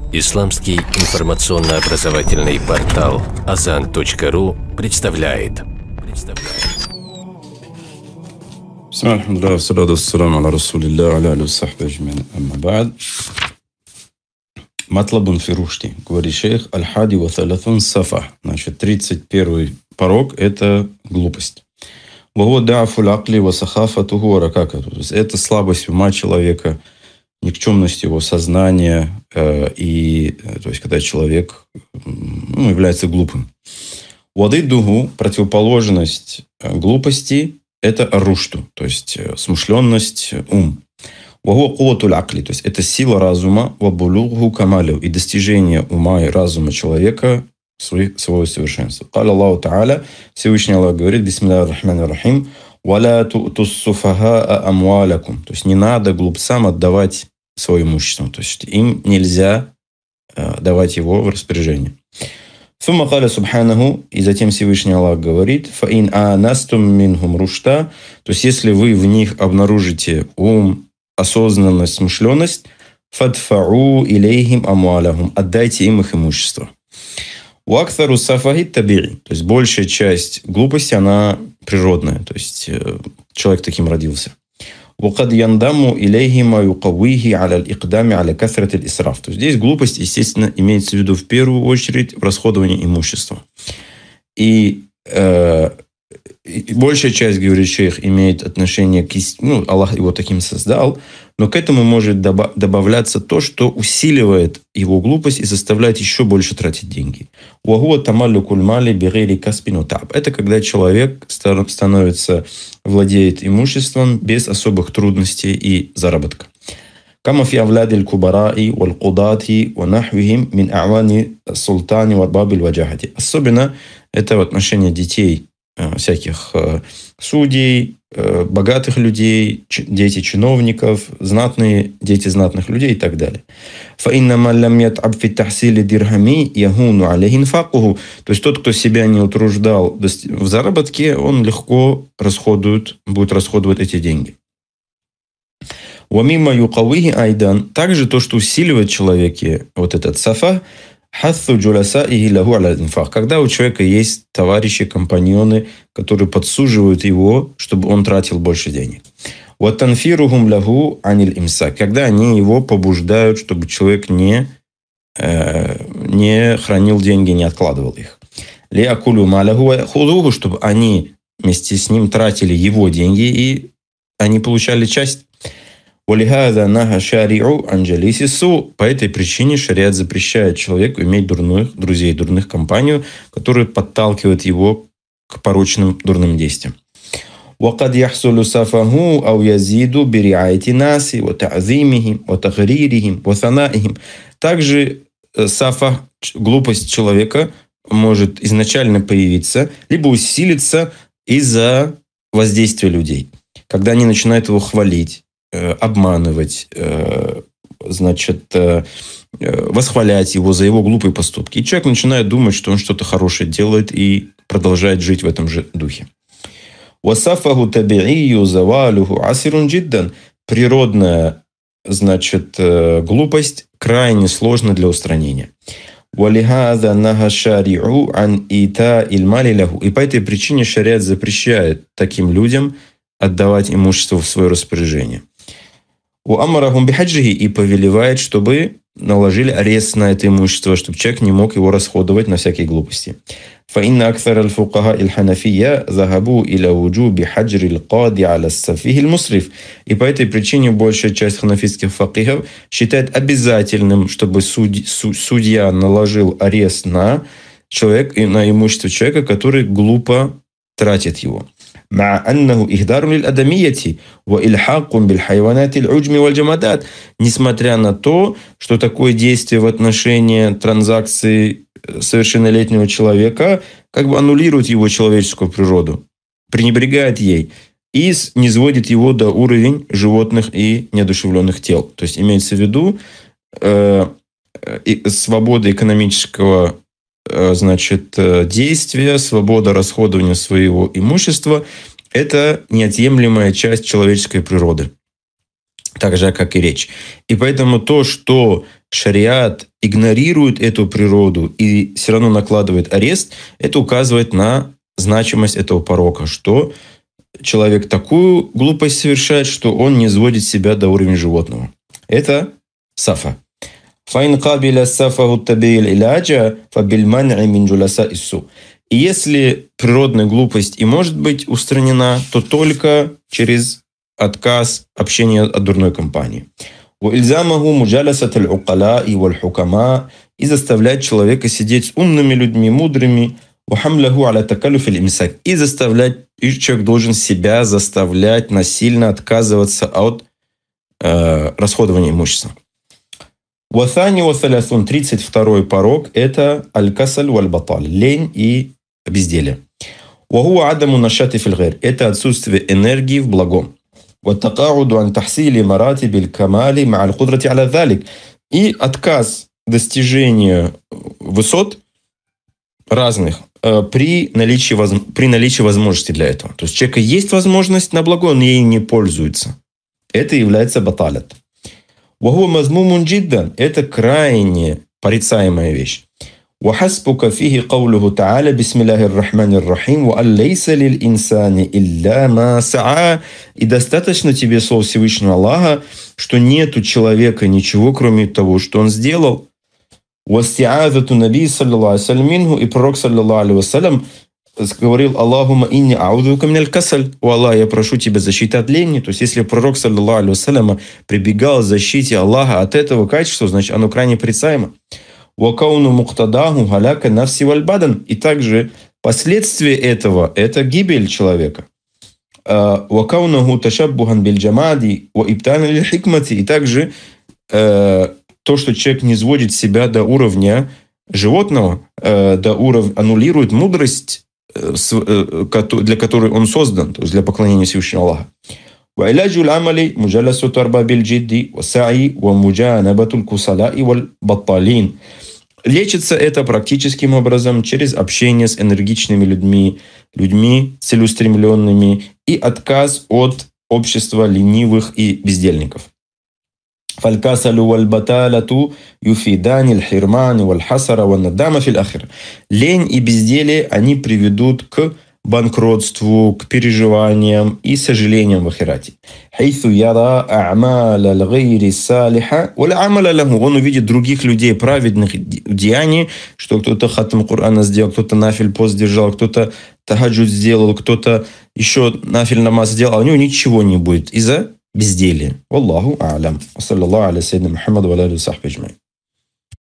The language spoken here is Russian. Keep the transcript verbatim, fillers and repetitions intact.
Исламский информационно-образовательный портал азан точка ру представляет. представляет. Матлабун фирушти, говорит шейх, аль-хади ва саляфун сафа. Значит, тридцать первый порог – это глупость. Ваго да'фуль акли ва сахафатуху ва ракакату. Это слабость ума человека, никчемность его сознания, э, и, то есть, когда человек ну, является глупым. Вадиддуху, противоположность глупости, это арушту, то есть смышленность, ум. Ваго куватуль акли, то есть это сила разума, вабулугу камалю, и достижение ума и разума человека своего совершенства. Каля Аллаху Та'аля, Всевышний Аллах говорит, бисмиллахир рахманир рахим, валя ту'тус суфахаа амвалякум, то есть не надо глупцам отдавать свое имущество, то есть им нельзя давать его в распоряжение. Сумма каля субханаху, и затем Всевышний Аллах говорит, фаин анастум минхум рушта, то есть если вы в них обнаружите ум, осознанность, смышленность, фадфау илейхим амуалахум, отдайте им их имущество. Уаксару сафахи табири, то есть большая часть глупости, она природная, то есть человек таким родился. Вакад яндаму илейхима юкавихи аля икдами аля касрат исраф. То есть здесь глупость, естественно, имеется в виду в первую очередь в расходовании имущества. И э, большая часть, говорит шейх, имеет отношение к... Ну, Аллах его таким создал, но к этому может доба- добавляться то, что усиливает его глупость и заставляет еще больше тратить деньги. Это когда человек становится, владеет имуществом без особых трудностей и заработка. Особенно это в отношении детей, всяких судей, богатых людей, дети чиновников, знатные дети знатных людей и так далее. То есть тот, кто себя не утруждал в заработке, он легко расходует, будет расходовать эти деньги. Также то, что усиливает в человеке вот этот сафа, когда у человека есть товарищи, компаньоны, которые подсуживают его, чтобы он тратил больше денег. Когда они его побуждают, чтобы человек не, э, не хранил деньги, не откладывал их. Чтобы они вместе с ним тратили его деньги, и они получали часть. По этой причине шариат запрещает человеку иметь дурных друзей, дурных компанию, которые подталкивают его к порочным дурным действиям. Также сафа, глупость человека, может изначально появиться, либо усилиться из-за воздействия людей. Когда они начинают его хвалить, обманывать, значит, восхвалять его за его глупые поступки. И человек начинает думать, что он что-то хорошее делает и продолжает жить в этом же духе. Природная, значит, глупость крайне сложна для устранения. И по этой причине шариат запрещает таким людям отдавать имущество в свое распоряжение. И повелевает, чтобы наложили арест на это имущество, чтобы человек не мог его расходовать на всякие глупости. И по этой причине большая часть ханафитских факихов считает обязательным, чтобы судья наложил арест на человека, на имущество человека, который глупо тратит его. Несмотря на то, что такое действие в отношении транзакции совершеннолетнего человека как бы аннулирует его человеческую природу, пренебрегает ей и низводит его до уровня животных и неодушевленных тел. То есть имеется в виду э, свобода экономического значит, действия, свобода расходования своего имущества – это неотъемлемая часть человеческой природы, так же, как и речь. И поэтому то, что шариат игнорирует эту природу и все равно накладывает арест, это указывает на значимость этого порока, что человек такую глупость совершает, что он не сводит себя до уровня животного. Это сафа. И если природная глупость и может быть устранена, то только через отказ общения от дурной компании. И заставлять человека сидеть с умными людьми, мудрыми, и заставлять, и человек должен себя заставлять насильно отказываться от э, расходования имущества. тридцать второй порок – это аль-касаль валь-баталь, лень и безделие. Это отсутствие энергии в благом. И отказ достижения высот разных при наличии, при наличии возможности для этого. То есть у человека есть возможность на благо, он ей не пользуется. Это является баталят. Это крайне порицаемая вещь. وحسبك فيه قوله تعالى بسم الله الرحمن الرحيم وأن ليس للإنسان إلا ما سعى. И достаточно тебе слов Всевышнего Аллаха, что нет у человека ничего, кроме того, что он сделал. وَاسْتِعَاذَةُ النَّبِيِّ صلى الله عليه وسلم منه, и пророк саллаллаху алейхи вассалям говорил: Аллахума инни аудука миналь касаль. О Аллах, я прошу тебя защиты от лени. То есть, если пророк саллаллаху алейхи вассалям прибегал к защите Аллаха от этого качества, значит, оно крайне порицаемо. وَكَوْنُ مُقْتَدَاهُ هَلَاكَ النَّفْسِ وَالْبَدَنِ. И также последствия этого – это гибель человека. وَكَوْنُهُ تَشَبُّهًا بِالْجَمَادِ وَإِبْتَانًا لِلْحِكْمَةِ. И также э, то, что человек не сводит себя до уровня животного, э, до уровня, аннулирует мудрость, э, для которой он создан, то есть для поклонения Всевышнего Аллаха. وعلاج العمل مجالسة أرباب الجد والسعي ومجانبة الكسلاء والبطالين. Лечится это практическим образом через общение с энергичными людьми, людьми целеустремленными и отказ от общества ленивых и бездельников. فالكسل والبطالة يفيدان الحرمان والحسرة والندامة في الآخرة. Лень и безделие, они приведут к банкротству, к переживаниям и сожалениям в ахирате. Он увидит других людей, праведных деяний, что кто-то хатм Кур'ана сделал, кто-то нафиль пост держал, кто-то тахаджуд сделал, кто-то еще нафиль намаз сделал, а у него ничего не будет из-за безделия. Аллаху а'лам. Саллаллаху аля саййидина Мухаммад ва аля алихи ва сахбихи аджмаин.